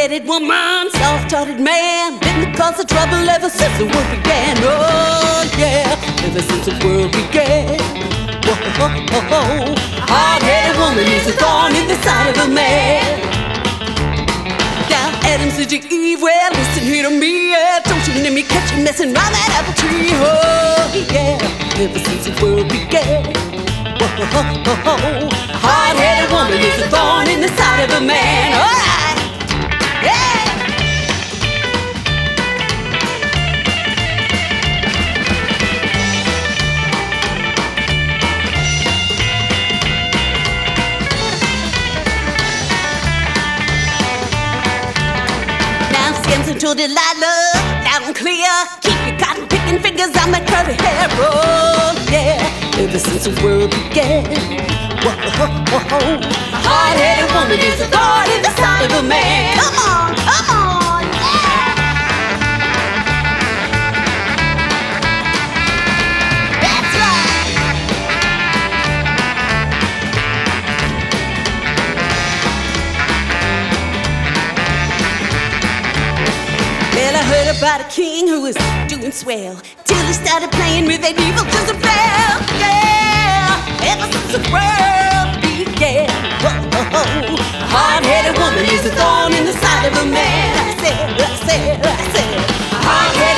hard-headed woman, soft-hearted man, been the cause of trouble ever since the world began. Oh yeah, ever since the world began. Whoa. Hard-headed woman is a thorn in the side of a man. Now Adam said to Eve, well listen here to me, yeah. Don't you let me catch you messing around that apple tree. Oh yeah, ever since the world began. Whoa. Hard-headed woman is a thorn in the side of a man. All right, yeah. To Delilah, loud and clear. Keep your cotton picking fingers on that curly hair. Oh yeah, ever since the world began. Whoa. Hard-headed woman is a thorn in the side of a man. Come on, yeah. That's right. Well, I heard about a king who was doing swell till he started playing with that evil Jezebel. Yeah, ever since the world began. Whoa. Hard-headed woman is a thorn in the side of a man. I said. Hard-headed